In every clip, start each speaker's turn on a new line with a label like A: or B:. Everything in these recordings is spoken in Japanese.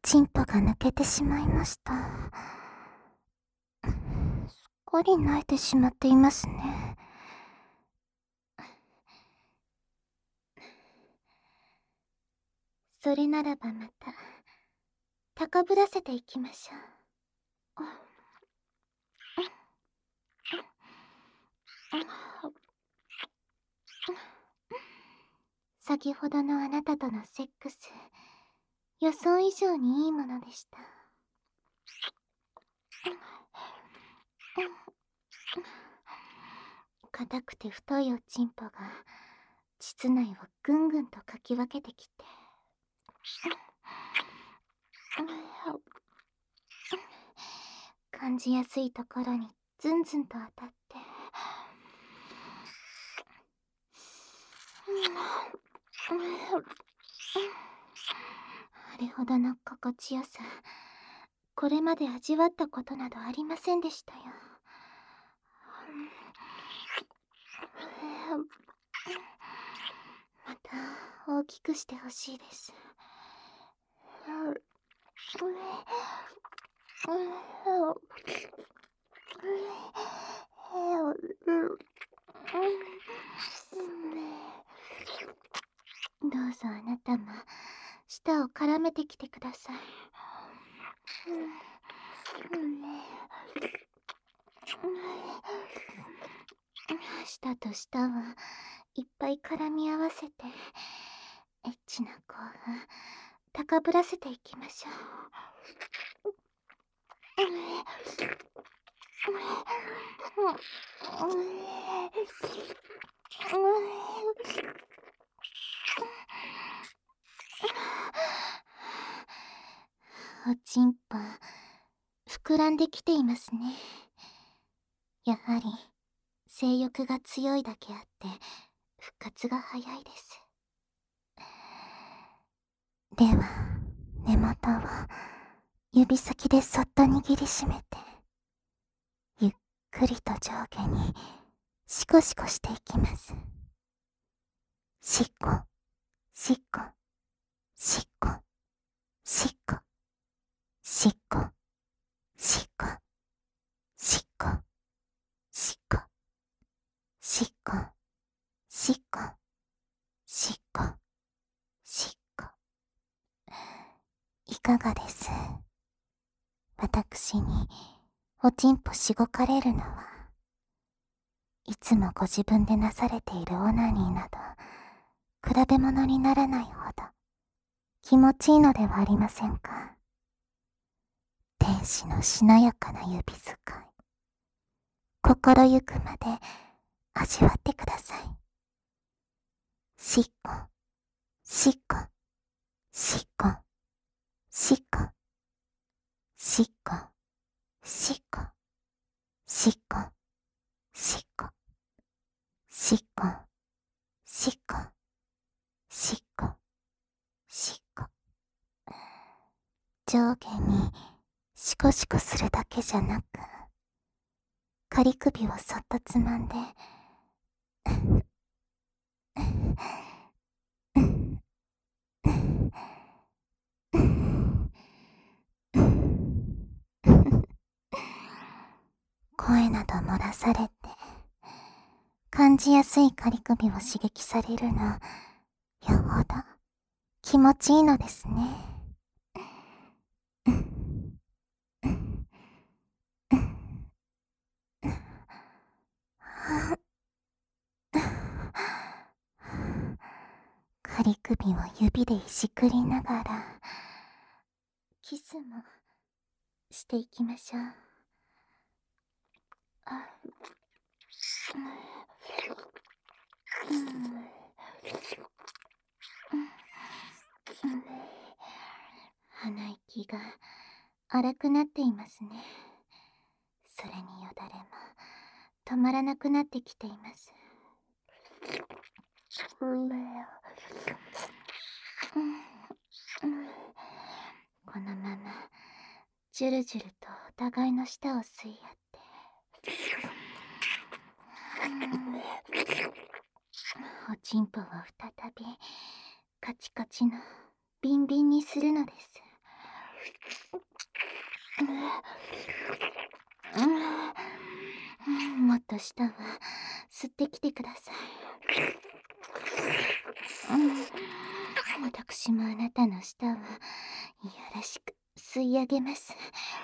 A: チンポが抜けてしまいました。すっかり泣いてしまっていますね。それならばまた高ぶらせていきましょう。先ほどのあなたとのセックス、予想以上にいいものでした。硬くて太いおちんぽが膣内をぐんぐんとかき分けてきて、感じやすいところにズンズンと当たって、あれほどの心地よさ、これまで味わったことなどありませんでしたよ。また大きくしてほしいです。どうぞあなたも舌を絡めてきてください。舌と舌はいっぱい絡み合わせてエッチな興奮高ぶらせていきましょう。おちんぽ膨らんできていますね。やはり性欲が強いだけあって復活が早いです。では根元を指先でそっと握りしめて、ゆっくりと上下にシコシコしていきます。シコシコシコシコシコシコシコシコシコシコシコシコ。いかがです？私におちんぽしごかれるのはいつもご自分でなされているオナニーなど比べ物にならないほど気持ちいいのではありませんか？天使のしなやかな指使い、心ゆくまで味わってください。しこしこしこしこしこしこしこしこしこしこしこしこ。上下にシコシコするだけじゃなく、仮首をそっとつまんで声など漏らされて、感じやすい仮首を刺激されるのよほど気持ちいいのですね。仮首を指でいじくりながらキスもしていきましょう。鼻息が荒くなっていますね。それによだれも止まらなくなってきています。このままジュルジュルとお互いの舌を吸い合っておちんぽを再びカチカチのビンビンにするのです。 もっと舌は吸ってきてください。私もあなたの舌をいやらしく吸い上げます。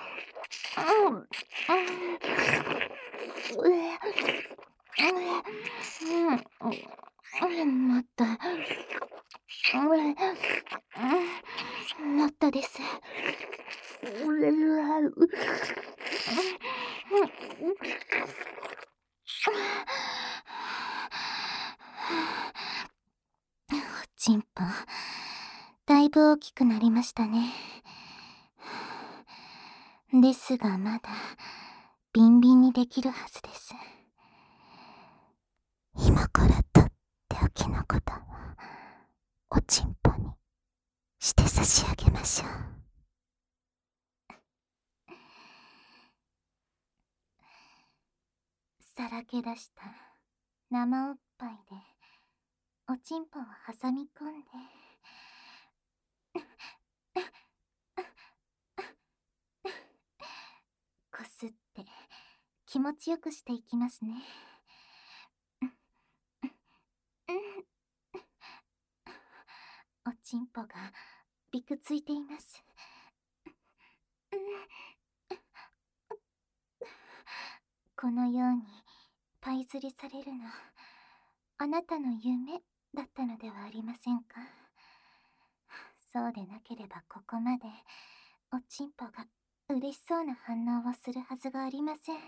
A: もっともっとです。おちんぽ、だいぶ大きくなりましたね。ですがまだビンビンにできるはずです。今からとっておきのことをおちんぽにして差し上げましょう。さらけ出した生おっぱいでおちんぽを挟み込んでこすって気持ちよくしていきますね。おちんぽがびくついています。このようにパイ釣りされるの、あなたの夢だったのではありませんか。そうでなければここまでおちんぽが嬉しそうな反応をするはずがありません。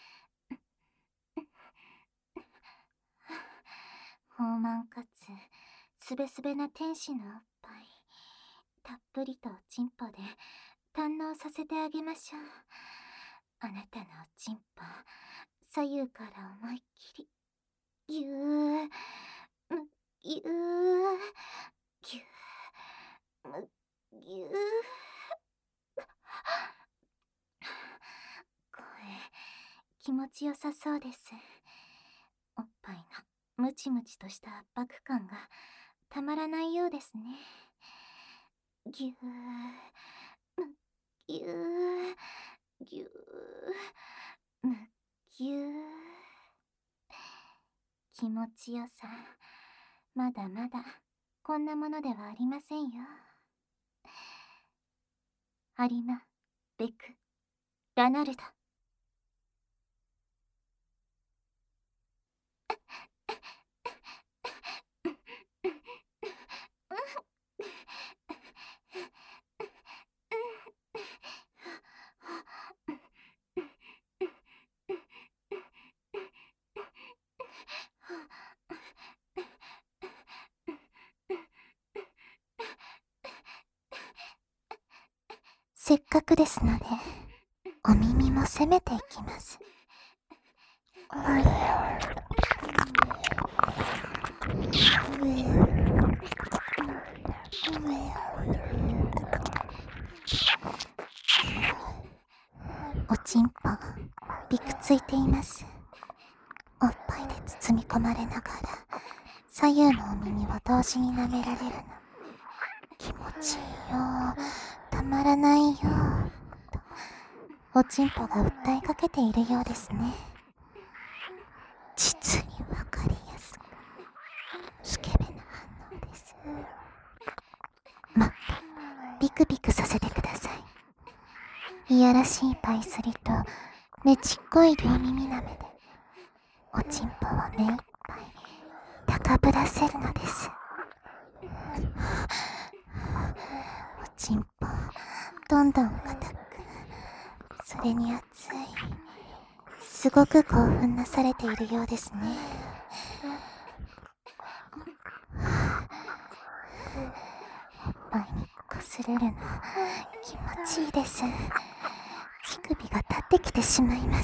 A: 豊満かつすべすべな天使のおっぱい、たっぷりとおちんぽで堪能させてあげましょう。あなたのおちんぽ、左右から思いっきりぎゅーむぎゅーぎゅーむぎゅー。声気持ちよさそうです。おっぱいのムチムチとした圧迫感がたまらないようですね。ぎゅーむぎゅーぎゅーむぎゅー。気持ちよさ、まだまだこんなものではありませんよ。アリマ・ベク・ラナルド。せっかくですのでお耳も攻めていきます。おちんぽびくついています。おっぱいで包み込まれながら左右のお耳を同時に舐められるの気持ちいいよ、たまらないよとおちんぽが訴えかけているようですね。実にわかりやすくスケベな反応です。もっとビクビクさせてください。いやらしいパイスリとねちっこい両耳舐めでおちんぽを目いっぱい高ぶらせるのです。おちんぽどんどん硬く、それに熱い、すごく興奮なされているようですね。おっぱいにこすれるの気持ちいいです。乳首が立ってきてしまいます。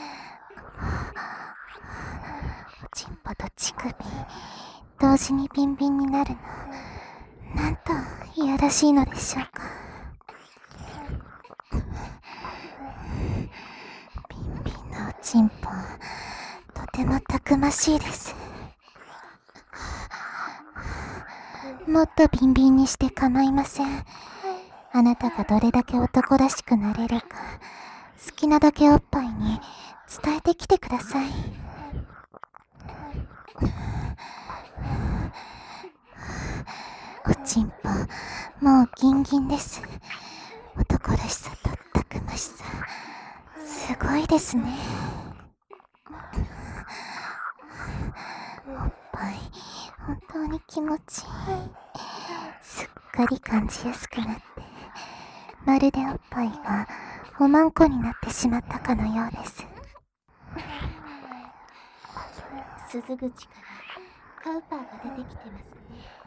A: おちんぽと乳首同時にビンビンになるの、なんといやらしいのでしょうか。ビンビンのおちんぽ、とてもたくましいです。もっとビンビンにして構いません。 あなたがどれだけ男らしくなれるか、好きなだけおっぱいに伝えてきてください。おちんぽ、もうギンギンです。男らしさとたくましさ、すごいですね。おっぱい、本当に気持ちいい。すっかり感じやすくなって、まるでおっぱいがおまんこになってしまったかのようです。鈴口からカウパーが出てきてますね。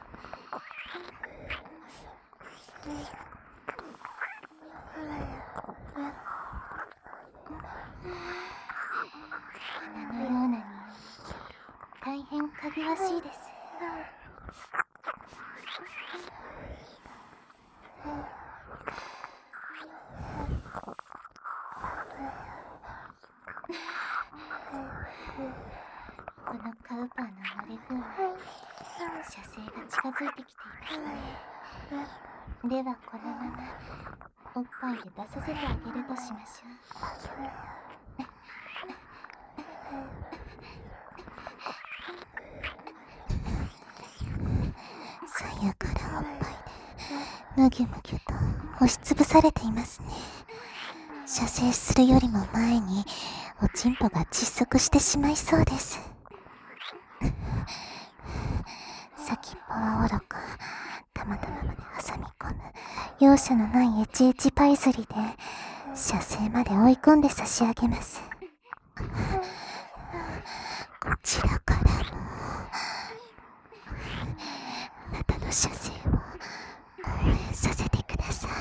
A: 花のような匂い、大変かぐわしいです。このカウパーの漏れ具合、射精が近づいてきていますね。ではこのままおっぱいで出させてあげるとしましょう。左右からおっぱいでむぎゅむぎゅと押しつぶされていますね。射精するよりも前におちんぽが窒息してしまいそうです。先っぽはおろか、たまたままで挟み込む容赦のないエチエチパイズリで射精まで追い込んで差し上げます。こちらからもあなたの射精を応援させてください。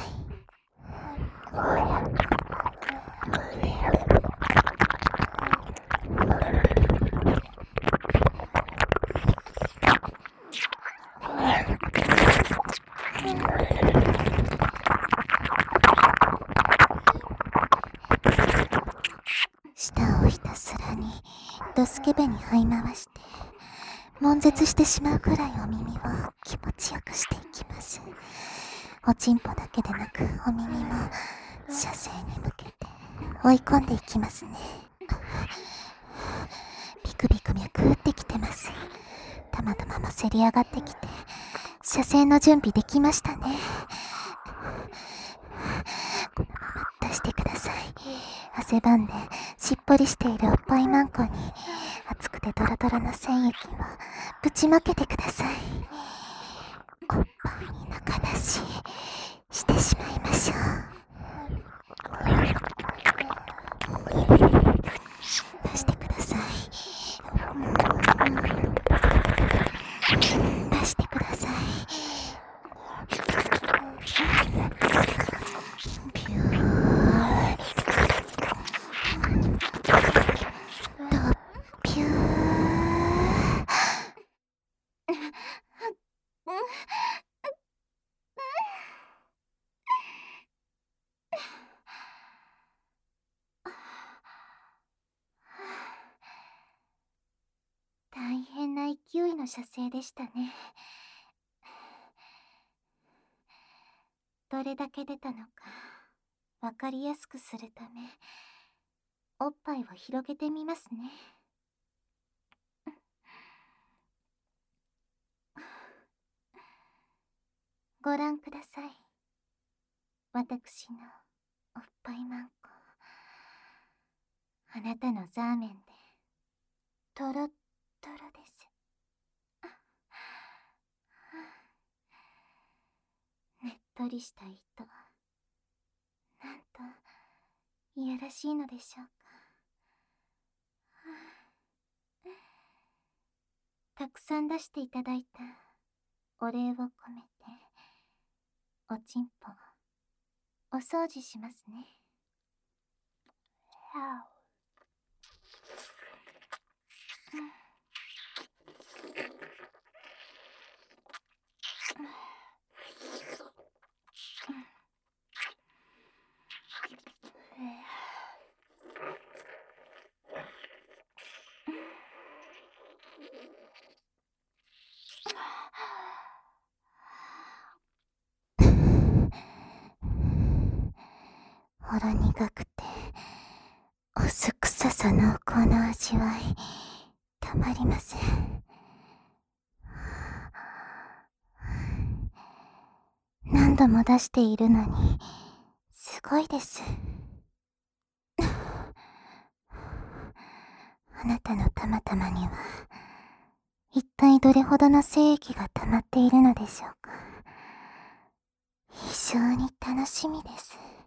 A: 舌をひたすらにドスケベに這い回して、悶絶してしまうくらいお耳を気持ちよくしていきます。おちんぽだけでなくお耳も射精に向けて追い込んでいきますね。ビクビク脈打ってきてます。たまたまもせり上がってきて射精の準備できましたね。このまま出してください。汗ばんでしっぽりしているおっぱいまんこに熱くてドロドロの精液をぶちまけてください。おっぱいに中出ししてしまいましょう。出してください。出してください。ビューとビュー。大変な勢いの射精でしたね。どれだけ出たのかわかりやすくするため、おっぱいを広げてみますね。ご覧ください。私のおっぱいまんこ。あなたのザーメンでトロットロです。ねっとりした糸、なんといやらしいのでしょうか。たくさん出していただいたお礼を込めておちんぽお掃除しますね。 ほろ苦くて、お酢臭さ濃厚な味わい、たまりません。何度も出しているのに、すごいです。あなたのたまたまには、一体どれほどの精液が溜まっているのでしょうか。非常に楽しみです。